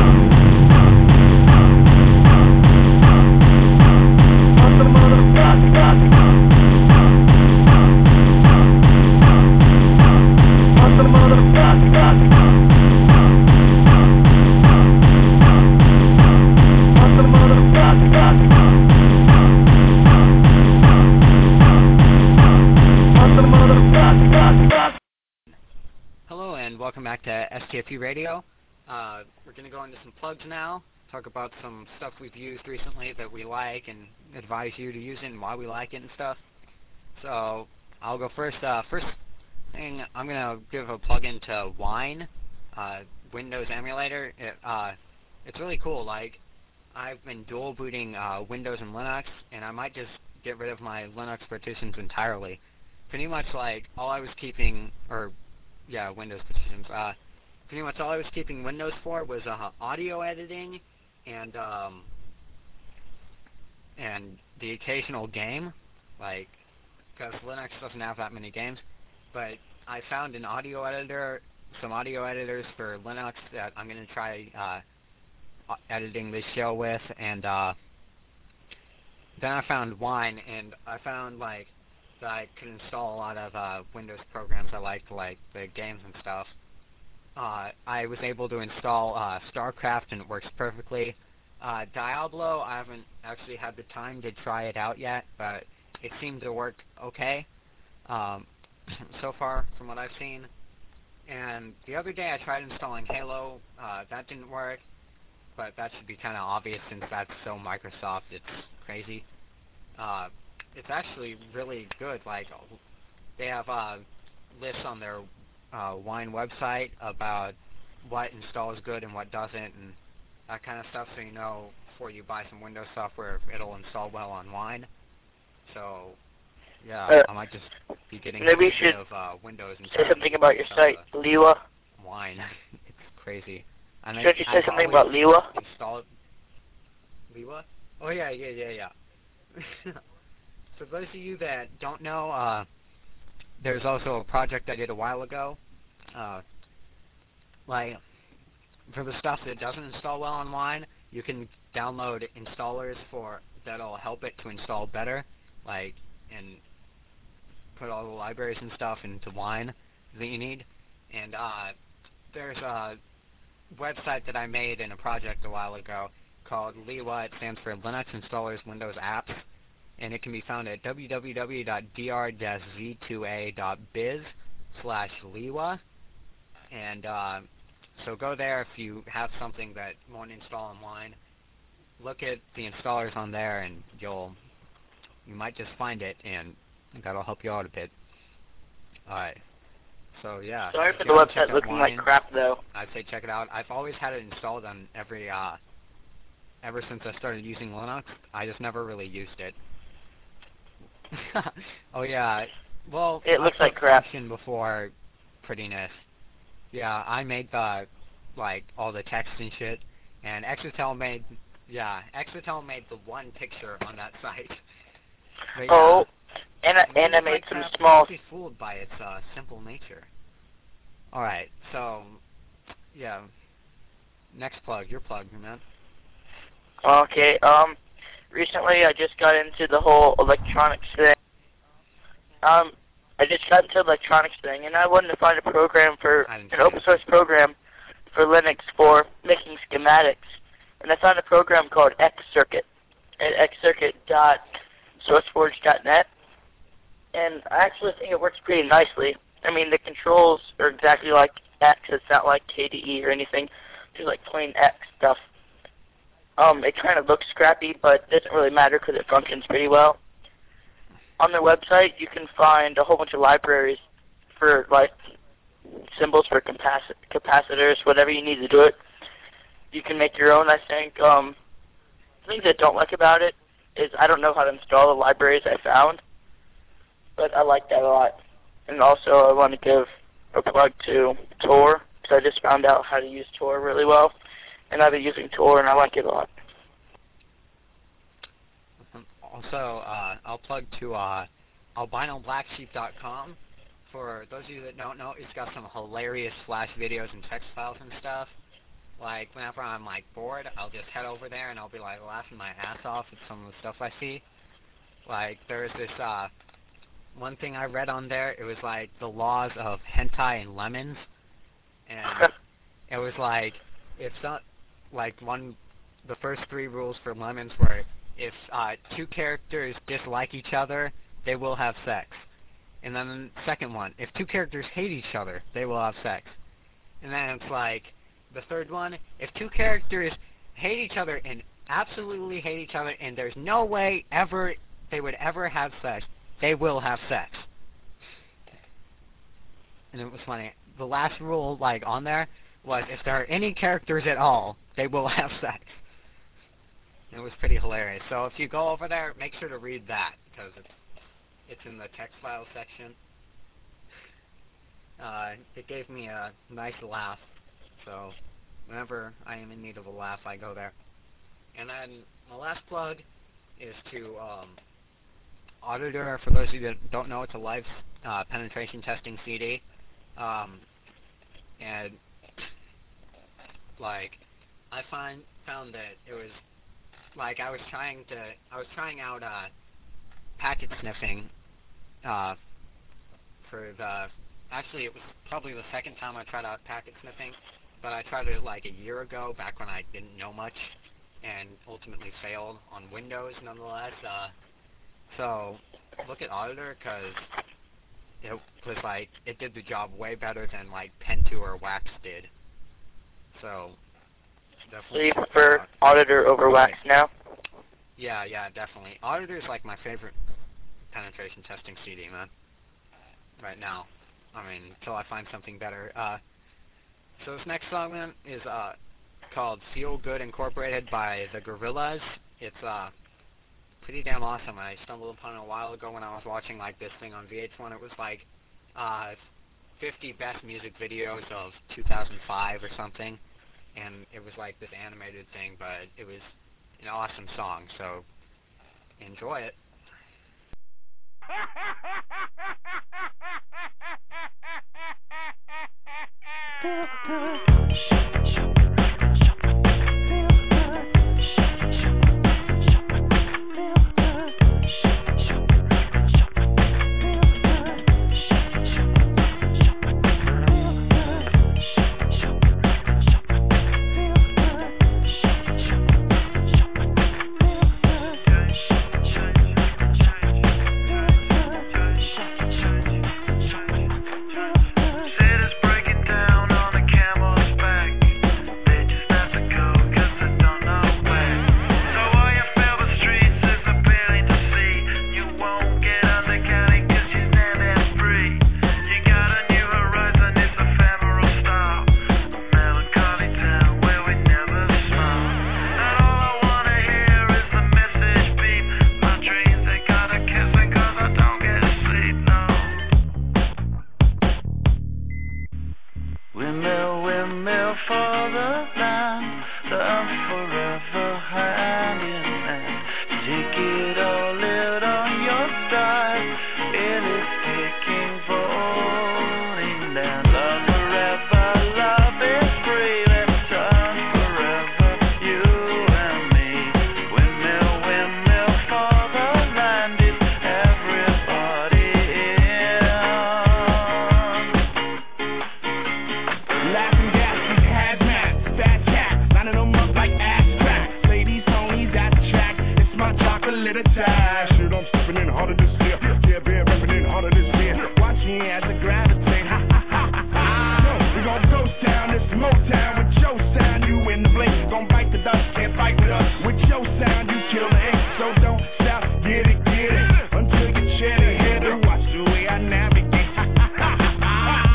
Mother, motherfuck, fuck. Mother, motherfuck, fuck. Mother, motherfuck, fuck. Mother, motherfuck, fuck, fuck. Hello and welcome back to S T F U Radio. Uh, we're going to go into some plugs now, talk about some stuff we've used recently that we like and advise you to use it and why we like it and stuff. So I'll go first. Uh, first thing, I'm going to give a plug-in to Wine, uh, Windows emulator. It, uh, it's really cool. Like, I've been dual booting uh, Windows and Linux, and I might just get rid of my Linux partitions entirely. Pretty much like all I was keeping, or yeah, Windows partitions. Uh, pretty much all I was keeping Windows for was uh, audio editing and um, and the occasional game, like, because Linux doesn't have that many games. But I found an audio editor, some audio editors for Linux that I'm going to try uh, editing this show with, and uh, then I found Wine, and I found like that I could install a lot of uh, Windows programs I liked, like the games and stuff. Uh, I was able to install uh, StarCraft, and it works perfectly. Uh, Diablo, I haven't actually had the time to try it out yet, but it seemed to work okay um, so far from what I've seen. And the other day I tried installing Halo. Uh, that didn't work, but that should be kind of obvious since that's so Microsoft. It's crazy. Uh, it's actually really good. Like, they have uh, lists on their uh, Wine website about what installs good and what doesn't, and that kind of stuff, so you know before you buy some Windows software if it'll install well on Wine. So, yeah, Uh, I might just be getting maybe you rid should of uh, Windows and Say something about your site, uh, Liwa. Wine. It's crazy. And I- Shouldn't you say I've something about always Liwa? installed Liwa? Oh yeah, yeah, yeah, yeah. For those of you that don't know, uh, there's also a project I did a while ago. Uh, like, for the stuff that doesn't install well on Wine, you can download installers for that'll help it to install better, like, and put all the libraries and stuff into Wine that you need. And uh, there's a website that I made in a project a while ago called Liwa. It stands for Linux Installers Windows Apps, and it can be found at w w w dot d r dash z two a dot biz slash Liwa. And uh, so go there if you have something that won't install on Wine. Look at the installers on there, and you'll you might just find it, and that'll help you out a bit. All right. So yeah. Sorry if for you the haven't checked website out looking Wine, like crap, though. I'd say check it out. I've always had it installed on every, uh, ever since I started using Linux. I just never really used it. Oh yeah, well, It I looks put like crap. function before prettiness. Yeah, I made the, like, all the text and shit, And Exotel made, yeah, Exotel made the one picture on that site. But, yeah, Oh, and I, we and I would made like to some have small. people be fooled by its uh, simple nature. All right, so yeah, next plug, your plug, man. Okay. Um, recently I just got into the whole electronics thing. Um, I just got into the electronics thing, and I wanted to find a program for I didn't an see open it. source program for Linux for making schematics, and I found a program called Xcircuit at x circuit dot sourceforge dot net, and I actually think it works pretty nicely. I mean, the controls are exactly like X. It's not like K D E or anything. Just like plain X stuff. Um, it kind of looks scrappy, but it doesn't really matter because it functions pretty well. On their website, you can find a whole bunch of libraries for like symbols for capaci- capacitors, whatever you need to do it. You can make your own, I think. Um, things I don't like about it is I don't know how to install the libraries I found, but I like that a lot. And also, I want to give a plug to Tor, because I just found out how to use Tor really well. And I've been using Tor, and I like it a lot. Also, uh, I'll plug to uh, albino black sheep dot com. For those of you that don't know, it's got some hilarious Flash videos and text files and stuff. Like, whenever I'm, like, bored, I'll just head over there and I'll be, like, laughing my ass off at some of the stuff I see. Like, there's this, uh, one thing I read on there, it was, like, the laws of hentai and lemons. And it was, like, if some, like, one, the first three rules for lemons were, if uh, two characters dislike each other, they will have sex. And then the second one, if two characters hate each other, they will have sex. And then it's like, the third one, if two characters hate each other and absolutely hate each other and there's no way ever they would ever have sex, they will have sex. And it was funny. The last rule, like, on there was if there are any characters at all, they will have sex. It was pretty hilarious. So if you go over there, make sure to read that, because it's, it's in the text file section. Uh, it gave me a nice laugh. So whenever I am in need of a laugh, I go there. And then my last plug is to um, Auditor. For those of you that don't know, it's a live uh, penetration testing C D. Um, and like, I find found that it was like I was trying to I was trying out uh, packet sniffing uh, for the actually it was probably the second time I tried out packet sniffing, but I tried it like a year ago, back when I didn't know much, and ultimately failed on Windows nonetheless. Uh, so look at Auditor, because it was like it did the job way better than like Pentoo or Wax did. So So definitely. you prefer Auditor over Wax now? Yeah, yeah, definitely. Auditor is like my favorite penetration testing C D, man. Right now. I mean, until I find something better. Uh, so this next song, man, is uh, called Feel Good Incorporated by the Gorillaz. It's uh, pretty damn awesome. I stumbled upon it a while ago when I was watching like this thing on V H one. It was like uh, fifty best music videos of two thousand five or something. And it was like this animated thing, but it was an awesome song, so enjoy it. Feel good. love forever hand in hand. Take it all out on your stride. It is taking voting down. Love forever, love is free. Let's turn forever, you and me. Windmill, windmill for the land. Is everybody in? Laughing gas, these hazmats, fat cats, lining them up like ass cracks. Ladies, homies at the track, it's my chocolate attack. Shit, I'm stepping in harder this year. Yeah, bear repping in harder this year. Watch me as I gravitate. Ha ha ha ha ha. We gon' ghost town, this Motown with your sound. You in the blink, gon' bite the dust, can't fight with us. With your sound, you kill the ink, so don't stop. Get it, get it, until you chat ahead and watch the way I navigate. Ha ha ha ha ha.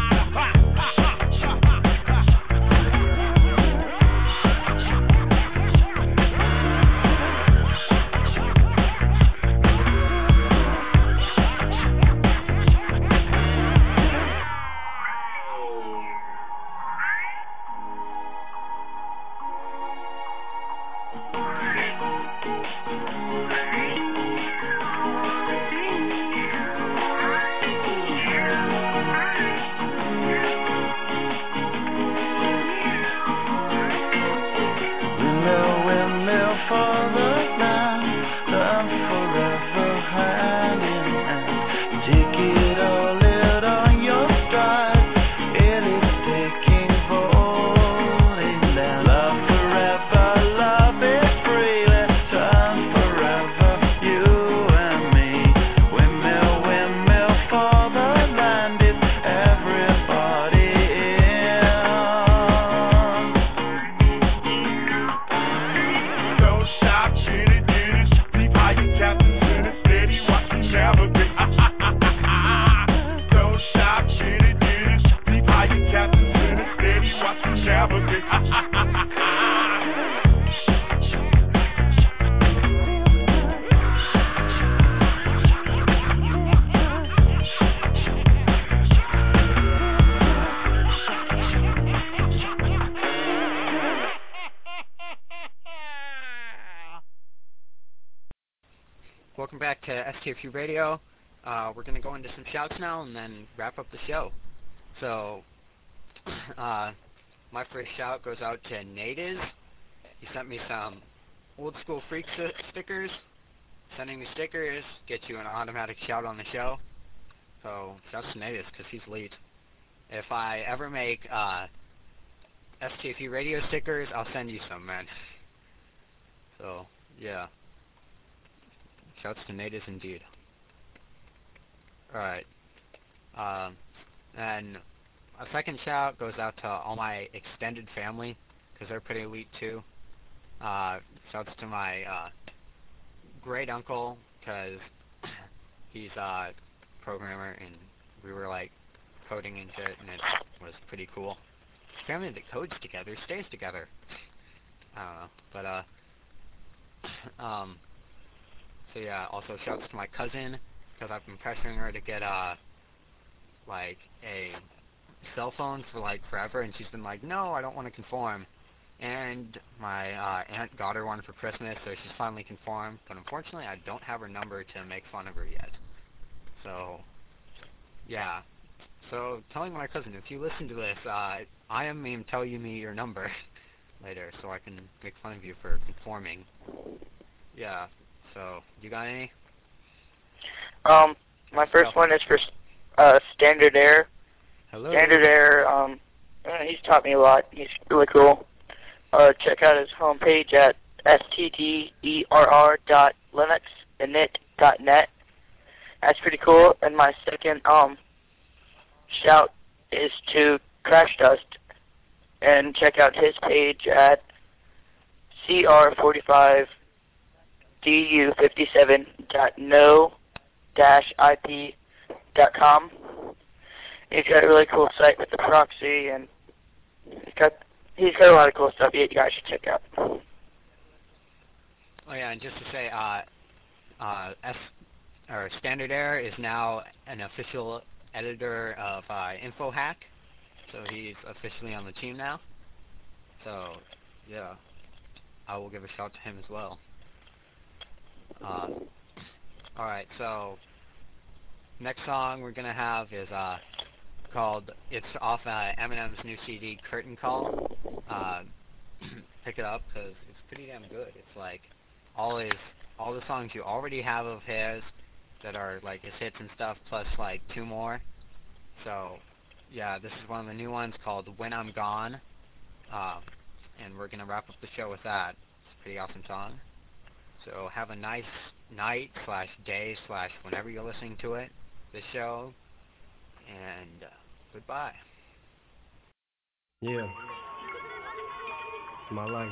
Windmill, windmill for the land. Love forever hand in hand. Take it all out on your stride. It is taking voting down. Love forever, love is free. Let's turn forever, you and me. Windmill, windmill for the land. Is everybody in? Don't stop, get it, get it. Leave how you captain, turn it steady, watch me navigate. Don't stop, get it, get it. Leave how you captain, turn it steady, watch me navigate. Welcome back to S T F U Radio. Uh, we're going to go into some shouts now and then wrap up the show. So, uh, my first shout goes out to Natiz. He sent me some old school freak st- stickers. Sending me stickers gets you an automatic shout on the show. So, shouts to Natiz because he's elite. If I ever make uh, S T F U Radio stickers, I'll send you some, man. So, yeah. Shouts to Natiz indeed. Alright. Um, and a second shout goes out to all my extended family, because they're pretty elite too. Uh, shouts to my uh, great uncle, because he's a programmer, and we were like coding and shit, and it was pretty cool. Family that codes together stays together. I don't know, but uh, um, so yeah. Also shouts to my cousin, because I've been pressuring her to get uh, like a cell phone for like forever, and she's been like, no, I don't want to conform. And my uh, aunt got her one for Christmas, so she's finally conformed. But unfortunately, I don't have her number to make fun of her yet. So, yeah. So, telling my cousin, if you listen to this, uh, I am mean tell you me your number later, so I can make fun of you for conforming. Yeah. So, you got any? Um, my first one is for uh, Standard Air. Hello. Standard Air, um, uh, he's taught me a lot. He's really cool. Uh, check out his homepage at s t d e r r dot linux init dot net. That's pretty cool. And my second um shout is to Crash Dust, and check out his page at c r forty-five d u fifty-seven dot no dash i p dot com. He's got a really cool site with the proxy, and he's got he's got a lot of cool stuff you guys should check out. Oh yeah, and just to say, uh, uh, S or Standard Air is now an official editor of uh, InfoHack, so he's officially on the team now. So, yeah. I will give a shout to him as well. Uh, Alright, so next song we're going to have is uh, called, it's off uh, Eminem's new C D, Curtain Call. Uh, pick it up because it's pretty damn good. It's like all his, all the songs you already have of his that are like his hits and stuff, plus like two more. So yeah, this is one of the new ones called When I'm Gone. Um, and we're going to wrap up the show with that. It's a pretty awesome song. So have a nice night slash day slash whenever you're listening to it, this show, and uh, goodbye. Yeah. My life.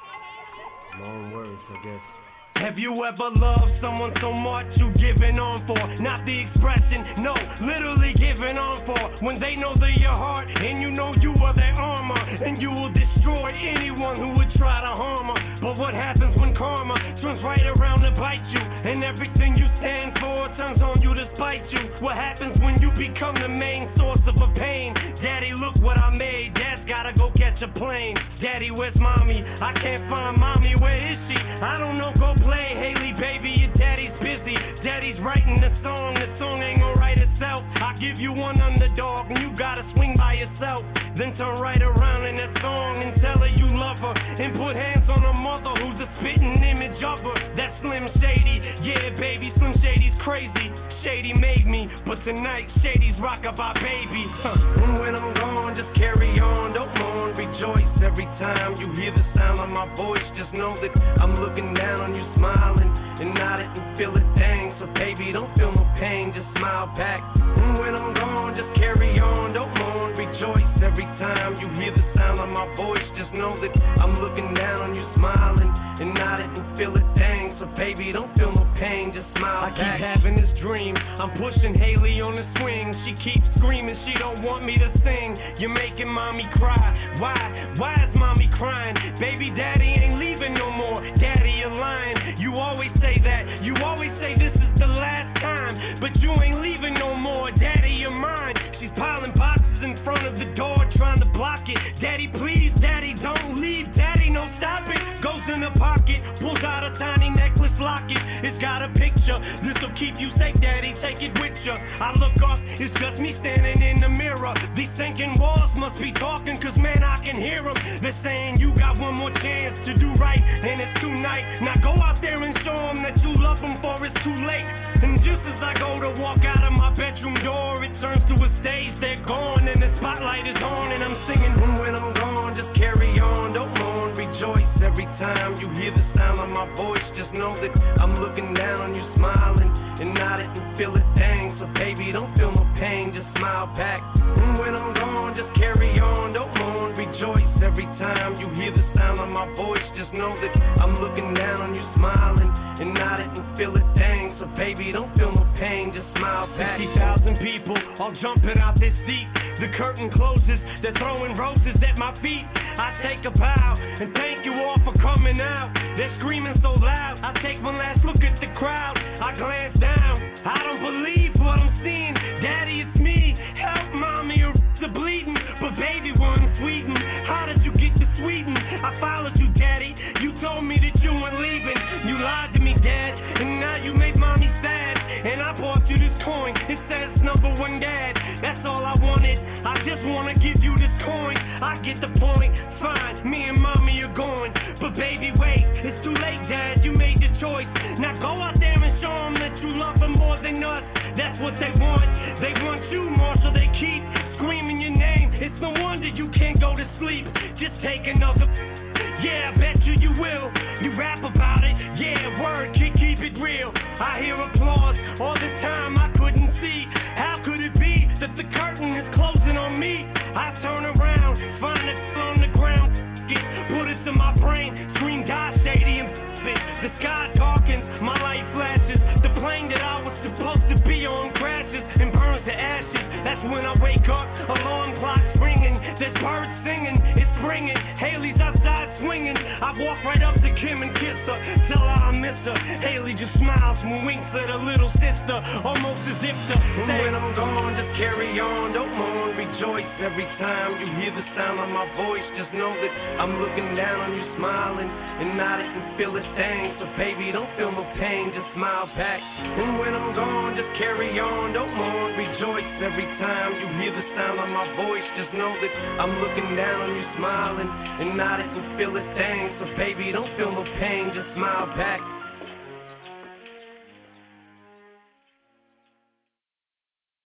My own words, I guess. Have you ever loved someone so much you giving on for? Not the expression, no, literally giving on for. When they know they're your heart and you know you are their armor, and you will destroy anyone who would try to harm her. But what happens when karma turns right around to bite you, and everything you stand for turns on you to spite you? What happens when you become the main source of a pain? Daddy, look what I made. Dad's gotta go catch a plane. Daddy, where's mommy? I can't find mommy. Where is she? I don't know. Go play. Haley, baby, your daddy's busy. Daddy's writing the song. The song ain't gonna write itself. I give you one underdog and you gotta swing by yourself. Then turn right around in that song and tell her you love her, and put hands on her mother who's a spitting image of her. That's Slim Shady. Yeah, baby, Slim Shady's crazy. Shady made me, but tonight Shady's rock-a-bye baby. Huh. And when I'm gone, just carry on, don't mourn, rejoice. Every time you hear the sound of my voice, just know that I'm looking down on you, smiling and nodding and feel it, dang. So baby, don't feel no pain, just smile back. And when I'm gone, just carry on, don't mourn, rejoice. Every time you hear the sound of my voice, just know that I'm looking down on you, smiling and nodding and feel it, dang. So baby, don't feel no pain, just smile I back. I keep having this dream, I'm pushing Haley on the swing. She keeps screaming, she don't want me to sing. You're making mommy cry. Why? Why is mommy crying? Baby, daddy ain't leaving no more. Daddy, you're lying. You always say that. You always say this is the last time, but you ain't leaving no more. Daddy, you're mine. She's piling boxes in front of the door, trying to block it. Daddy, please. Daddy, don't leave. Daddy, no, stop it. Goes in the pocket, pulls out a tiny necklace locket. It's got a picture. This'll keep you safe, daddy. Take it with you. I look up, it's just me standing in the mirror. These sinking walls must be talking, cause man, I can hear them. They're saying you got one more chance to do right, and it's tonight. Now go out there and show them that you love them, for it's too late. And just as I go to walk out of my bedroom door, it turns to a stage. They're gone and the spotlight is on, and I'm singing. And when I'm gone, just carry on, don't mourn, rejoice. Every time you hear the sound of my voice, just know that I'm looking down on you, smiling and nodding and feel it, dang. So baby, don't feel no pain, just smile back. And when I'm gone, just carry on, don't mourn, rejoice. Every time you hear the sound of my voice, just know that I'm looking down on you, smiling and nodding and feel it, dang. So baby, don't feel no pain, just smile back. fifty thousand people all jumping out their seat. The curtain closes, they're throwing roses at my feet. I take a bow and thank you all for coming out. They're screaming so loud, I take one last look at the crowd. I glance down, I don't believe what I'm seeing. Daddy, it's me, help mommy, your r***s are bleeding. But baby, we're in Sweden, how did you get to Sweden? I followed you, daddy, you told me that you weren't leaving. You lied to me, dad, and now you made mommy sad. And I bought you this coin, it says number one dad. That's all I wanted, I just wanna give you this coin. I get the point, fine, me and mommy are going. But baby, wait, it's too late, dad, you made the choice. Now go out there and show them that you love them more than us. That's what they want, they want you, Marshall, they keep screaming your name. It's no wonder you can't go to sleep, just take another. Yeah, I bet you you will, you rap about it. Yeah, word, keep, keep it real. I hear applause, all this time I couldn't see. How could it be that the curtain is closing on me? I turn around, find it on the ground, put it to my brain, scream God Shady and fit. The sky darkens, my light flashes. The plane that I was supposed to be on crashes and burns to ashes. That's when I wake up, alarm clock's ringing. There's birds singing, it's springing. Haley's outside swinging. I walk right up to Kim and kiss her. Tell her I miss her. Haley just smiles and winks at her little sister, almost as if to say, when I'm gone, just carry on, don't mourn, rejoice. Every time you hear the sound of my voice, just know that I'm looking down on you, smiling and nodding and feel a thing. So baby, don't feel no pain, just smile back. And when I'm gone, just carry on, don't mourn, rejoice. Every time you hear the sound of my voice, just know that I'm looking down on you, smiling and nodding and feel a thing. So baby, don't